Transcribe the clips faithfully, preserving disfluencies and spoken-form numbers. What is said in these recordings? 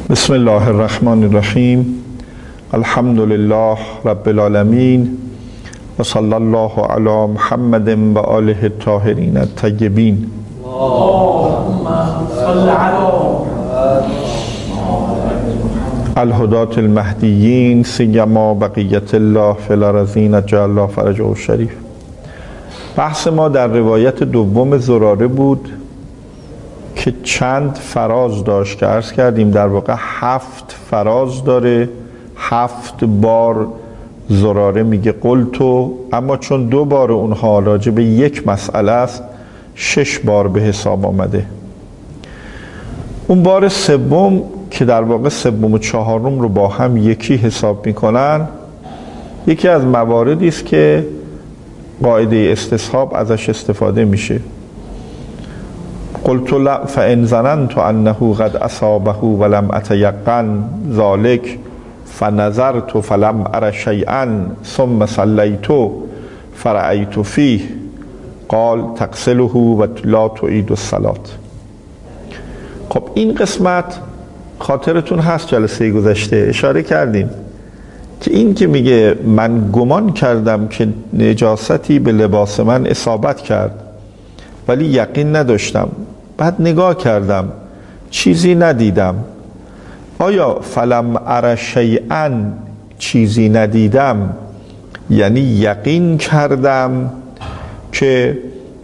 بسم الله الرحمن الرحیم. الحمد لله رب العالمین و صلی الله علی محمد و آله الطاهرین الطیبین. اللهم صل علی الهداة المهدیین سیما بقیت الله فی الارضین عجل الله فرجه الشریف. بحث ما در روایت دوم زراره بود که چند فراز داشت که عرض کردیم در واقع هفت فراز داره، هفت بار زراره میگه قلتو، اما چون دو بار اونها راجع به یک مسئله است شش بار به حساب آمده. اون بار سوم که در واقع سوم و چهارم رو با هم یکی حساب میکنن، یکی از مواردی است که قاعده استصحاب ازش استفاده میشه. قلت لا فان ظننت انه قد اصابه ولم اتيقن ذلك فنظرت فلم ار شيئا ثم صليت فرأيت فيه قال تغسله و لا تعيد الصلاة. خب این قسمت خاطرتون هست جلسه گذشته اشاره کردیم که این که میگه من گمان کردم که نجاستی به لباس من اصابت کرد ولی یقین نداشتم، بعد نگاه کردم چیزی ندیدم. آیا فلم ار شیئا چیزی ندیدم یعنی یقین کردم که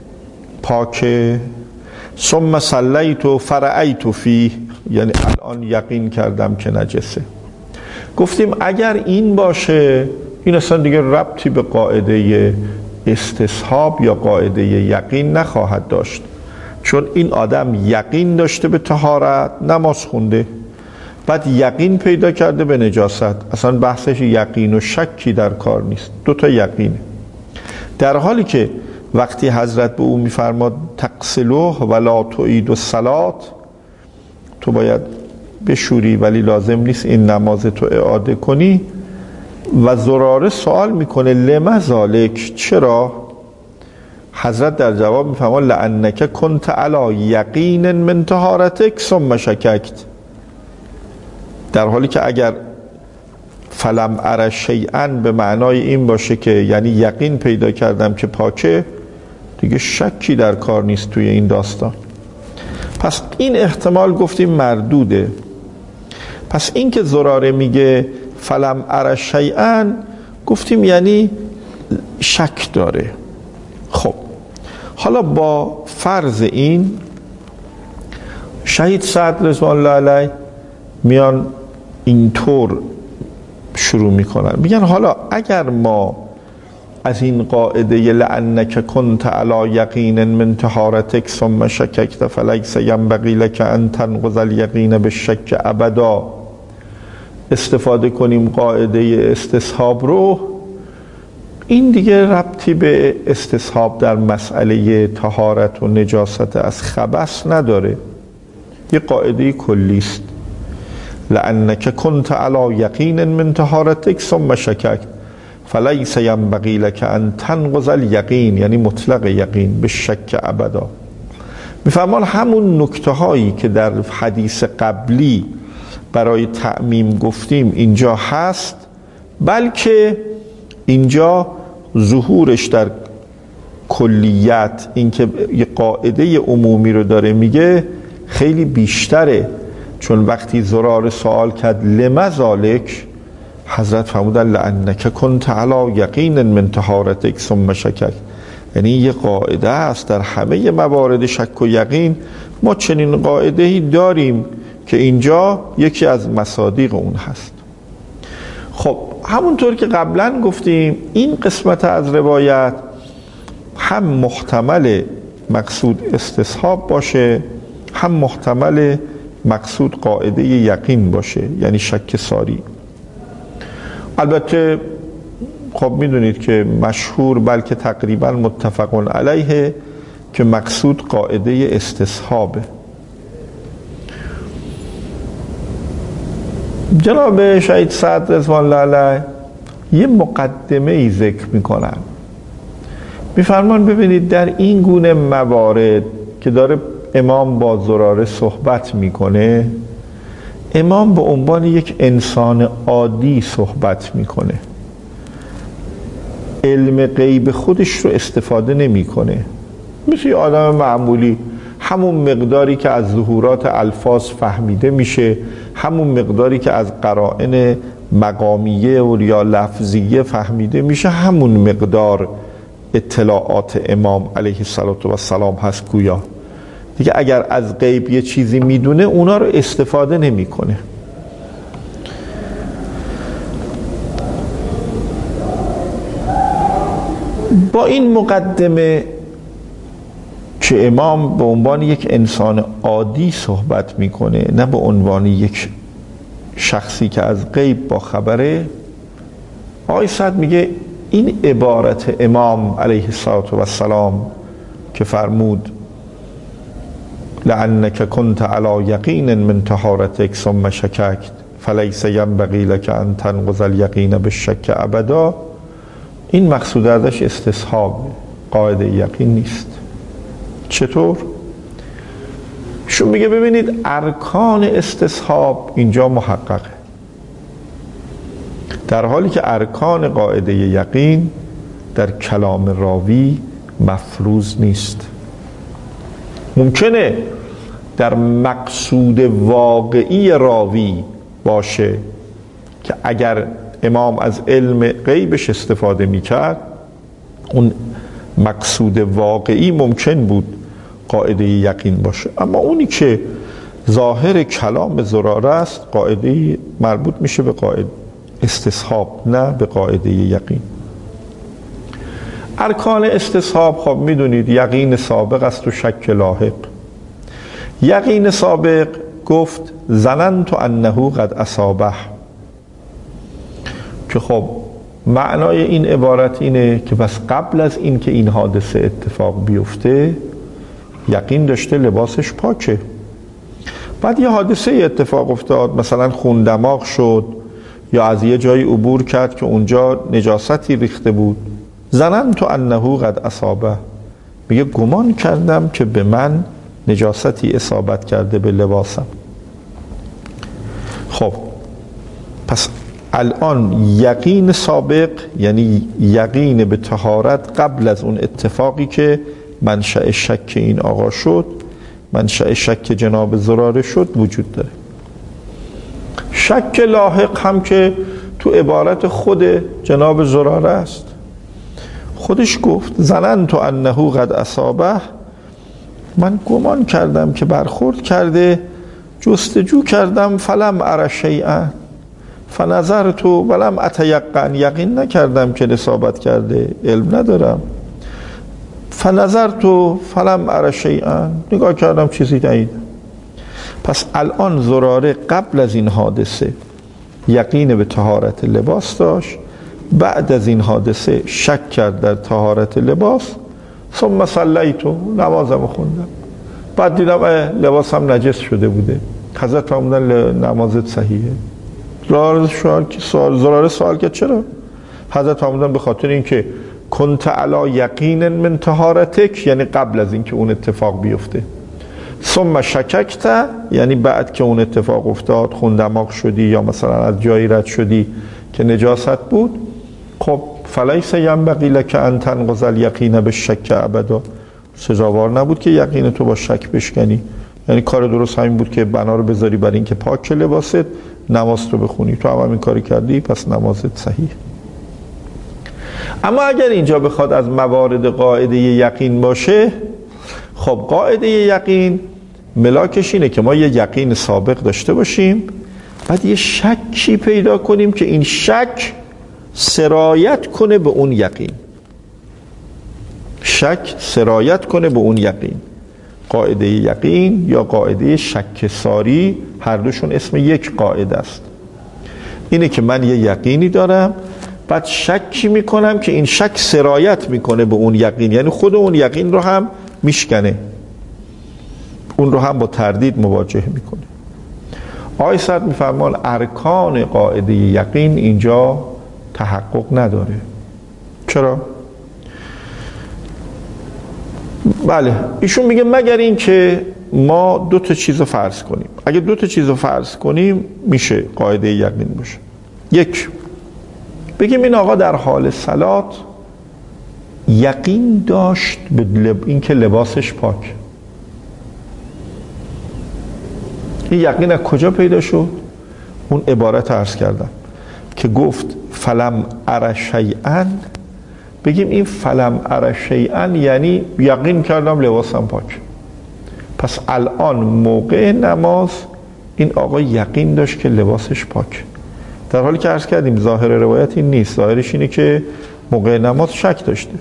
پاکه؟ ثم صلیت و فرأیت فیه یعنی الان یقین کردم که نجسه. گفتیم اگر این باشه این اصلا دیگه ربطی به قاعده استصحاب یا قاعده یقین نخواهد داشت، چون این آدم یقین داشته به طهارت، نماز خونده، بعد یقین پیدا کرده به نجاست. اصلا بحثش یقین و شکی در کار نیست، دو تا یقینه. در حالی که وقتی حضرت به او میفرماد تغسله ولا تعید الصلاة، تو باید بشوری ولی لازم نیست این نماز تو اعاده کنی، و زراره سوال میکنه لما ذالک، چرا؟ حضرت در جواب میفرماد لانک کنت علی یقین من طهارتک ثم شککت، در حالی که اگر فلم ار شیئا به معنای این باشه که یعنی یقین پیدا کردم که پاکه، دیگه شکی در کار نیست توی این داستان. پس این احتمال گفتیم مردوده. پس این که زراره میگه فلم ار شیئا گفتیم یعنی شک داره. خب حالا با فرض این شهید سعد رضوان الله علیه میان اینطور شروع میکنن، میگن حالا اگر ما از این قاعده لانک کنت علی یقین من طهارتک ثم شککت فلیس ینبغی لک ان تنقض الیقین بالشک ابدا استفاده کنیم قاعده استصحاب رو، این دیگه ربطی به استصحاب در مسئله طهارت و نجاست از خبث نداره، یه قاعده کلی است. لانک کنت علی یقین من طهارتک ثم شککت فلیس ینبغی لک ان تنقض الیقین یعنی مطلق یقین بالشک ابدا. میفرمان همون نکته هایی که در حدیث قبلی برای تعمیم گفتیم اینجا هست، بلکه اینجا ظهورش در کلیت، اینکه یه قاعده عمومی رو داره میگه، خیلی بیشتره. چون وقتی زراره سوال کرد لما ذالک، حضرت فرمودن لانک کنت علی یقین من طهارتک ثم شکک، یعنی یه قاعده است در همه موارد شک و یقین ما چنین قاعده‌ای داریم که اینجا یکی از مصادیق اون هست. خب همونطور که قبلا گفتیم این قسمت از روایت هم محتمل مقصود استصحاب باشه، هم محتمل مقصود قاعده یقین باشه، یعنی شک ساری. البته خب میدونید که مشهور بلکه تقریبا متفقون علیه که مقصود قاعده استصحابه. جناب شهید سعد رضوان الله علیه یه مقدمه ای ذکر میکنن، میفرمان ببینید در این گونه موارد که داره امام با زراره صحبت میکنه، امام به عنوان یک انسان عادی صحبت میکنه، علم غیب خودش رو استفاده نمیکنه، مثل یه آدم معمولی همون مقداری که از ظهورات الفاظ فهمیده میشه، همون مقداری که از قرائن مقامیه و یا لفظیه فهمیده میشه، همون مقدار اطلاعات امام علیه السلام هست. گویا دیگه اگر از غیب یه چیزی میدونه اونا رو استفاده نمیکنه. با این مقدمه که امام به عنوان یک انسان عادی صحبت میکنه، نه به عنوان یک شخصی که از غیب با خبره، آقای سعد میگه این عبارت امام علیه السلام که فرمود لعنک کنت علی یقین من طهارتک ثم شککت فلیس ینبغی لک ان تنقض الیقین بالشک ابدا، این مقصود ازش استصحاب، قاعده یقین نیست. چطور؟ شون میگه ببینید ارکان استصحاب اینجا محققه، در حالی که ارکان قاعده یقین در کلام راوی مفروض نیست. ممکنه در مقصود واقعی راوی باشه که اگر امام از علم غیبش استفاده میکرد اون مقصود واقعی ممکن بود قاعده یقین باشه، اما اونی که ظاهر کلام زراره است قاعده مربوط میشه به قاعده استصحاب، نه به قاعده یقین. ارکان استصحاب خب میدونید یقین سابق است و شک لاحق. یقین سابق گفت ظننت انه قد اصابه، که خب معنای این عبارت اینه که بس قبل از این که این حادثه اتفاق بیفته یقین داشته لباسش پاکه. بعد یه حادثه اتفاق افتاد، مثلا خون دماغ شد یا از یه جایی عبور کرد که اونجا نجاستی ریخته بود، ظننت انه قد اصابه، میگه گمان کردم که به من نجاستی اصابت کرده به لباسم. خب پس الان یقین سابق یعنی یقین به طهارت قبل از اون اتفاقی که منشأ شک این آقا شد، منشأ شک جناب زراره شد وجود داره. شک لاحق هم که تو عبارت خود جناب زراره است، خودش گفت ظننت انه قد اصابه، من گمان کردم که برخورد کرده، جستجو کردم فلم ار شیئا فنظرت ولم اتیقن، یقین نکردم که اصابت کرده، علم ندارم. فنظرت فلم ار شیئا، نگاه کردم چیزی ندیدم. پس الان زراره قبل از این حادثه یقین به طهارت لباس داشت، بعد از این حادثه شک کرد در طهارت لباس، ثم صلیتو، نمازم خوندم، بعد دیدم لباسم نجس شده بوده. حضرت فرمودن نمازت صحیحه. زراره سوال که سوال زراره سوال که چرا؟ حضرت فرمودن به خاطر اینکه کنت علی یقین من طهارتک، یعنی قبل از اینکه اون اتفاق بیفته، ثم شککت یعنی بعد که اون اتفاق افتاد، خون دماغ شدی یا مثلا از جایی رد شدی که نجاست بود، خب فلیس ینبغی لک ان تنقض الیقین بالشک ابدا، سزاوار نبود که یقین تو با شک بشکنی. یعنی کار درست همین بود که بنا رو بذاری برای اینکه پاک لباست، نماز رو بخونی. تو هم همین کاری کردی، پس نمازت صحیح. اما اگر اینجا بخواد از موارد قاعده یقین باشه، خب قاعده یقین ملاکش اینه که ما یه یقین سابق داشته باشیم، بعد یه شکی پیدا کنیم که این شک سرایت کنه به اون یقین، شک سرایت کنه به اون یقین. قاعده یقین یا قاعده شک ساری هر دوشون اسم یک قاعده است. اینه که من یه یقینی دارم، بعد شکی میکنم که این شک سرایت میکنه به اون یقین، یعنی خود اون یقین رو هم میشکنه، اون رو هم با تردید مواجه میکنه. آقای سعد میفرمان ارکان قاعده یقین اینجا تحقق نداره. چرا؟ بله ایشون میگه مگر این که ما دو تا چیز رو فرض کنیم. اگه دو تا چیز رو فرض کنیم میشه قاعده یقین باشه. یک، بگیم این آقا در حال صلات یقین داشت به لب... این که لباسش پاک. این یقین از کجا پیدا شد؟ اون عبارت عرض کردم که گفت فلم ار شیئا. بگیم این فلم ار شیئا یعنی یقین کردم لباسم پاک. پس الان موقع نماز این آقا یقین داشت که لباسش پاک، در حالی که عرض کردیم ظاهر روایت این نیست، ظاهرش اینه که موقع نماز شک داشته.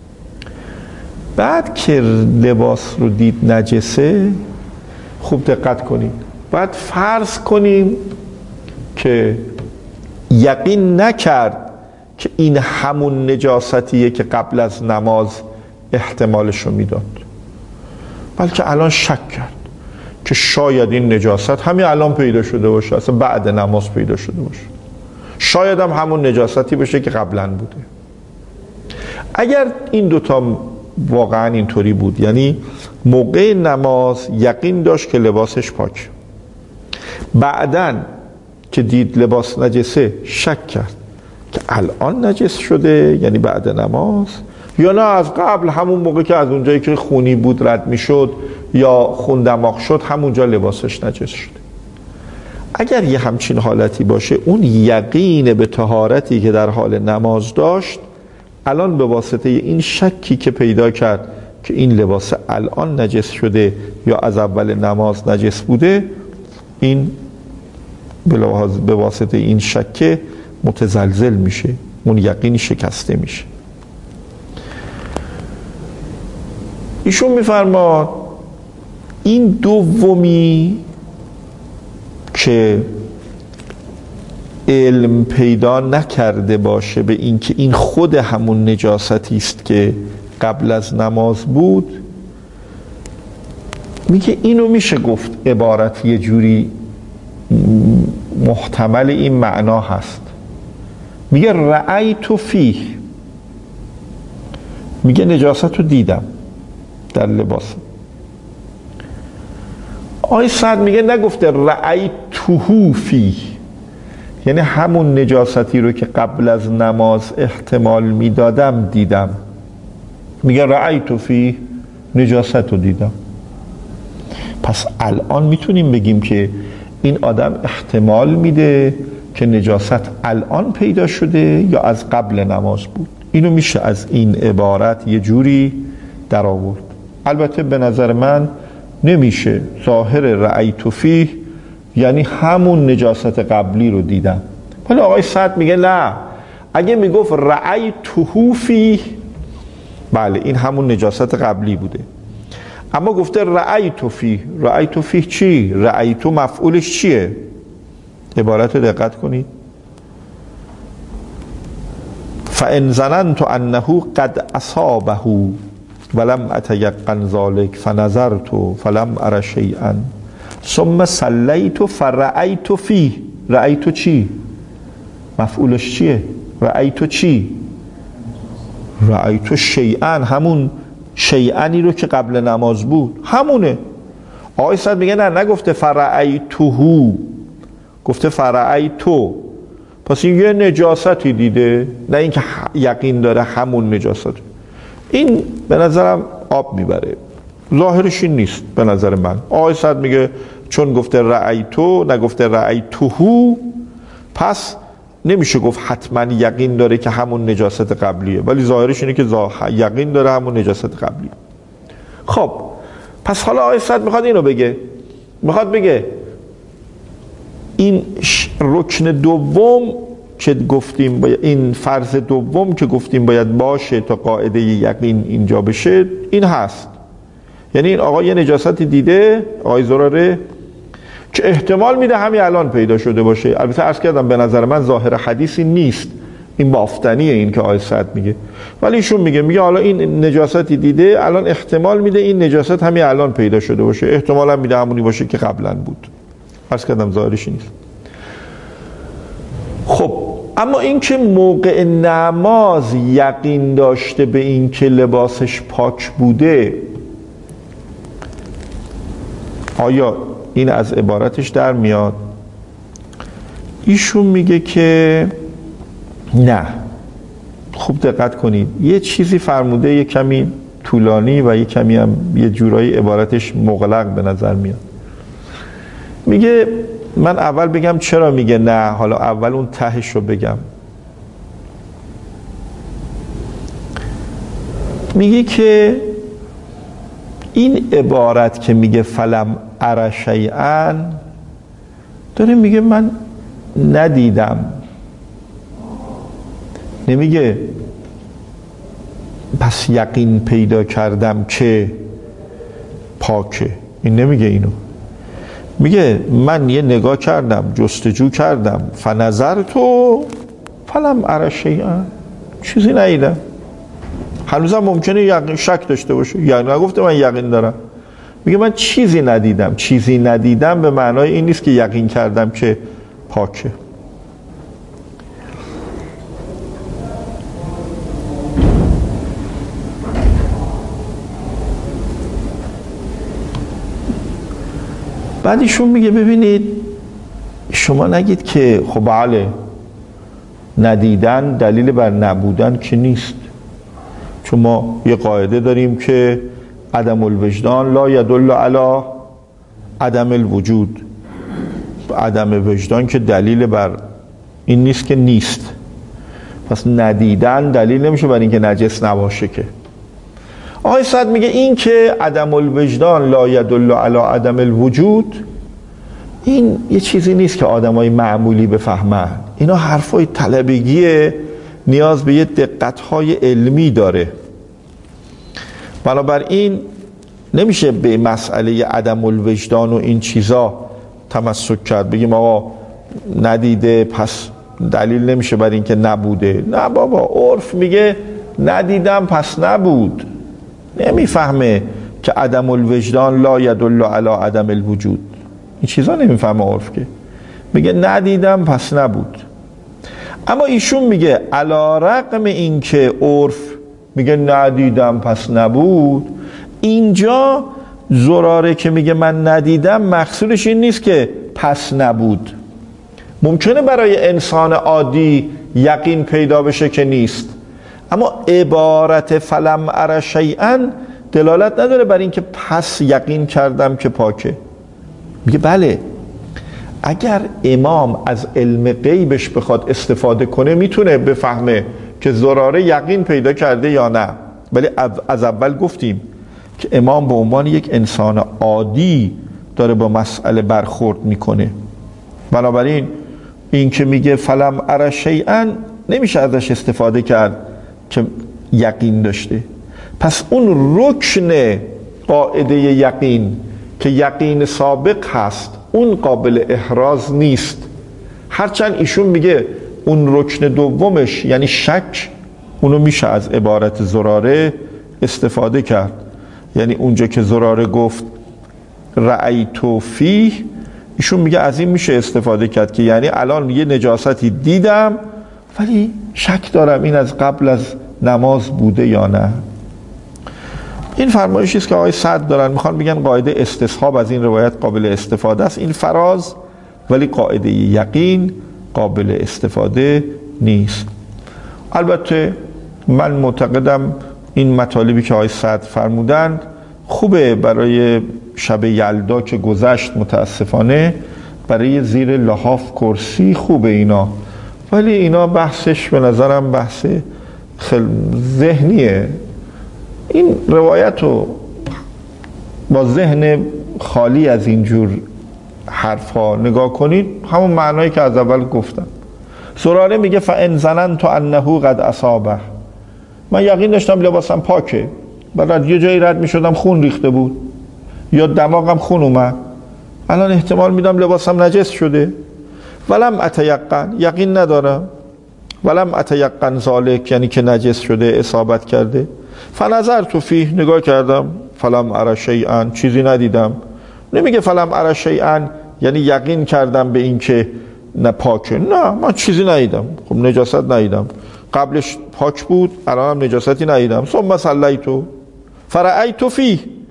بعد که لباس رو دید نجسه، خوب دقت کنید، باید فرض کنیم که یقین نکرد که این همون نجاستیه که قبل از نماز احتمالش رو میداد، بلکه الان شک کرد که شاید این نجاست همین الان پیدا شده باشه، اصلا بعد نماز پیدا شده باشه، شاید هم همون نجاستی باشه که قبلا بوده. اگر این دوتا واقعا اینطوری بود، یعنی موقع نماز یقین داشت که لباسش پاک، بعدن که دید لباس نجسه شک کرد که الان نجس شده، یعنی بعد نماز، یا نه از قبل همون موقع که از اونجایی که خونی بود رد می شد یا خون دماغ شد همونجا لباسش نجس شده. اگر یه همچین حالتی باشه، اون یقین به طهارتی که در حال نماز داشت الان به واسطه این شکی که پیدا کرد که این لباس الان نجس شده یا از اول نماز نجس بوده، این به واسطه این شک متزلزل میشه، اون یقین شکسته میشه. ایشون میفرماد این دومی که علم پیدا نکرده باشه به این که این خود همون نجاستی است که قبل از نماز بود، میگه اینو میشه گفت عبارت یه جوری محتمل این معنا هست. میگه رأیت فیه، میگه نجاست رو دیدم در لباس. آقای سعد میگه نگفته رأیتهو فیه، یعنی همون نجاستی رو که قبل از نماز احتمال میدادم دیدم. میگه رأیت فیه، نجاست رو دیدم. پس الان میتونیم بگیم که این آدم احتمال میده که نجاست الان پیدا شده یا از قبل نماز بود. اینو میشه از این عبارت یه جوری در آورد. البته به نظر من نمیشه ظاهر رأیت فیه یعنی همون نجاست قبلی رو دیدم. ولی آقای سعد میگه نه، اگه میگفت رأیتهو فیه، بله این همون نجاست قبلی بوده، اما گفته رأیت فیه. رأیت فیه چی؟ رأیت مفعولش چیه؟ عبارت رو دقت کنید. فَإِنْ ظَنَنْتُ أَنَّهُ قَدْ أَصَابَهُ وَلَمْ أَتَيَقَّنْ ذَلِكَ فَنَظَرْتُ فَلَمْ أَرَ شَيْئًا ثُمَّ صَلَّيْتُ فَرَأَيْتُ فِيهِ. رأیت چی؟ مفعولش چیه؟ رأیت چی؟ رأیت شیئا، همون شیئنی رو که قبل نماز بود همونه. آقای سعد میگه نه، نگفته فرأیتهو، گفته فرأیتو. پس این یه نجاستی دیده، نه اینکه یقین داره همون نجاست. این به نظرم آب میبره، ظاهرش این نیست به نظر من. آقای سعد میگه چون گفته رأیتو نگفته رأیتهو، پس نمیشه گفت حتما یقین داره که همون نجاست قبلیه، ولی ظاهرش اینه که یقین داره همون نجاست قبلیه. خب پس حالا آقای سعد میخواد اینو بگه، میخواد بگه این رکن دوم که گفتیم باید، این فرض دوم که گفتیم باید باشه تا قاعده یقین اینجا بشه، این هست. یعنی این آقا یه نجاستی دیده، آقای زراره، که احتمال میده همین الان پیدا شده باشه. البته عرض کردم به نظر من ظاهر حدیثی نیست، این بافتنیه این که آقای سعد میگه، ولی ایشون میگه میگه حالا این نجاستی دیده، الان احتمال میده این نجاست همین الان پیدا شده باشه، احتمال هم میده همونی باشه که قبلا بود. عرض کردم ظاهرش نیست. خب اما این که موقع نماز یقین داشته به این که لباسش پاک بوده، آیا این از عبارتش در میاد؟ ایشون میگه که نه. خوب دقت کنید، یه چیزی فرموده، یه کمی طولانی و یه کمی هم یه جورایی عبارتش مغلق به نظر میاد. میگه من اول بگم چرا میگه نه، حالا اول اون تهش رو بگم. میگه که این عبارت که میگه فلم ار شیئا، داره میگه من ندیدم، نمیگه پس یقین پیدا کردم که پاکه. این نمیگه اینو، میگه من یه نگاه کردم، جستجو کردم، فنظرت فلم ار شیئا، چیزی ندیدم. هنوزم ممکنه یقین شک داشته باشه، یعنی نگفته من یقین دارم، میگه من چیزی ندیدم. چیزی ندیدم به معنای این نیست که یقین کردم که پاکه. بعد ایشون میگه ببینید، شما نگید که خب بله ندیدن دلیل بر نبودن که نیست، چون ما یه قاعده داریم که عدم الوجدان لا یدل علی عدم الوجود. عدم وجدان که دلیل بر این نیست که نیست، پس ندیدن دلیل نمیشه بر اینکه نجس نباشه. که آقای سعد میگه این که عدم الوجدان لا یدل علی عدم الوجود، این یه چیزی نیست که آدمای معمولی بفهمن. اینا حرفای طلبگیه، نیاز به یه دقت‌های علمی داره. بنابراین نمیشه به مسئله عدم الوجدان و این چیزا تمسک کرد، بگیم آقا ندیده پس دلیل نمیشه بر این که نبوده. نه بابا، عرف میگه ندیدم پس نبود. نمیفهمه که عدم الوجدان لا یدل علی عدم الوجود. این چیزا نمیفهمه عرف، که میگه ندیدم پس نبود. اما ایشون میگه علی رغم این که عرف میگه ندیدم پس نبود، اینجا زراره که میگه من ندیدم مقصودش این نیست که پس نبود. ممکنه برای انسان عادی یقین پیدا بشه که نیست، اما عبارت فلم ار شیئا دلالت نداره بر این که پس یقین کردم که پاکه. میگه بله، اگر امام از علم غیبش بخواد استفاده کنه میتونه بفهمه که زراره یقین پیدا کرده یا نه، ولی از اول گفتیم که امام به عنوان یک انسان عادی داره با مسئله برخورد میکنه. بنابراین این که میگه فلم ار شیئا نمیشه ازش استفاده کرد که یقین داشته. پس اون رکن قاعده یقین که یقین سابق هست، اون قابل احراز نیست. هرچند ایشون میگه اون رکن دومش یعنی شک، اونو میشه از عبارت زراره استفاده کرد. یعنی اونجا که زراره گفت رأیت فیه، ایشون میگه از این میشه استفاده کرد که یعنی الان یه نجاستی دیدم ولی شک دارم این از قبل از نماز بوده یا نه. این فرمایشی است که آقای سعد دارن میخوان بگن قاعده استصحاب از این روایت قابل استفاده است، این فراز، ولی قاعده یقین قابل استفاده نیست. البته من معتقدم این مطالبی که آقای سعد فرمودند خوبه برای شب یلدا که گذشت، متاسفانه برای زیر لحاف کرسی خوبه اینا، ولی اینا بحثش به نظرم بحث خیلی ذهنیه. این روایت رو با ذهن خالی از اینجور حرفا نگاه کنید، همون معنایی که از اول گفتم. زراره میگه فان ظننت انه قد اصابه، من یقین داشتم لباسم پاکه، بعد یه جایی رد میشدم خون ریخته بود یا دماغم خون اومد، الان احتمال میدم لباسم نجس شده. ولم اتیقن، یقین ندارم. ولم اتیقن ذالک، یعنی که نجس شده، اصابت کرده. فنظرت فیه، نگاه کردم، فلم ار شیئا، چیزی ندیدم. نمیگه فلم ار شیئا یعنی یقین کردم به این که نه پاکه، نه من چیزی ندیدم. خب نجاست ندیدم، قبلش پاک بود، الانم نجاستی ندیدم. ثم صلیت فرأیت فیه،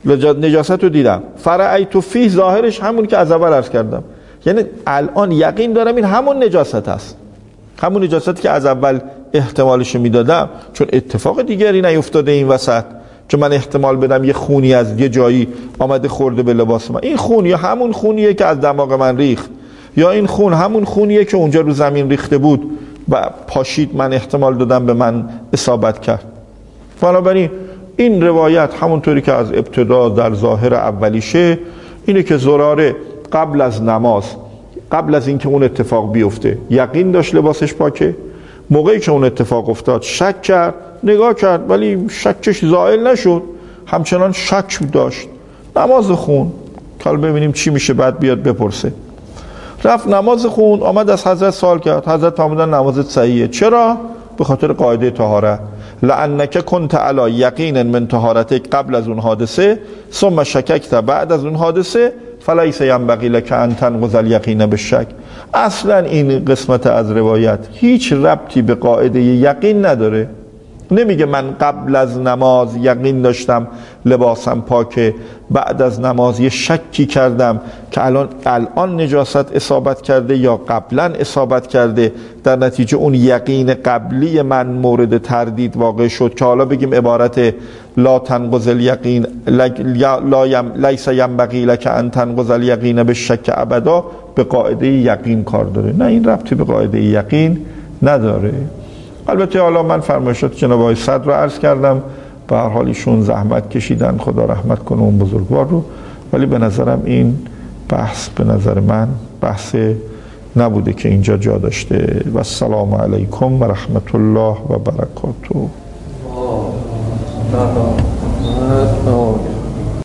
نجاست رو دیدم، فرأیت فیه ظاهرش همون که از اول عرض کردم، یعنی الان یقین دارم این همون نجاست هست، همون نجاستی که از اول احتمالش میدادم، چون اتفاق دیگری نیفتاده این وسط که من احتمال بدم یه خونی از یه جایی آمده خورده به لباس من. این خون یا همون خونیه که از دماغ من ریخت، یا این خون همون خونیه که اونجا رو زمین ریخته بود و پاشید، من احتمال دادم به من اصابت کرد. بنابراین این روایت همونطوری که از ابتدا در ظاهر اولیشه اینه که زراره قبل از نماز، قبل از اینکه اون اتفاق بیفته یقین داشت لباسش پاکه، موقعی که اون اتفاق افتاد شک کرد، نگاه کرد ولی شکش زائل نشد، همچنان شک داشت، نماز خون، حالا ببینیم چی میشه بعد بیاد بپرسه. رفت نماز خون، آمد از حضرت سوال کرد، حضرت فرمودن نمازت صحیحه. چرا؟ به خاطر قاعده طهارت، لعنک کنت علی یقین من طهارتک قبل از اون حادثه ثم شککت بعد از اون حادثه فلیس ینبغی لک ان تنقض الیقین بالشک. اصلا این قسمت از روایت هیچ ربطی به قاعده یقین نداره. نمیگه من قبل از نماز یقین داشتم لباسم پاکه، بعد از نماز یه شکی کردم که الان الان نجاست اصابت کرده یا قبلا اصابت کرده، در نتیجه اون یقین قبلی من مورد تردید واقع شد که حالا بگیم عبارت لا تنقض الیقین لا یم لیس ینبغی لک ان تنقض الیقین بالشک ابدا به قاعده یقین کار داره. نه، این ربطی به قاعده یقین نداره. البته حالا من فرمایشات جناب آقای صدر رو عرض کردم، به هر حال ایشون زحمت کشیدن، خدا رحمت کنه اون بزرگوار رو، ولی به نظرم این بحث به نظر من بحث نبوده که اینجا جا داشته. و السلام علیکم و رحمت الله و برکاته.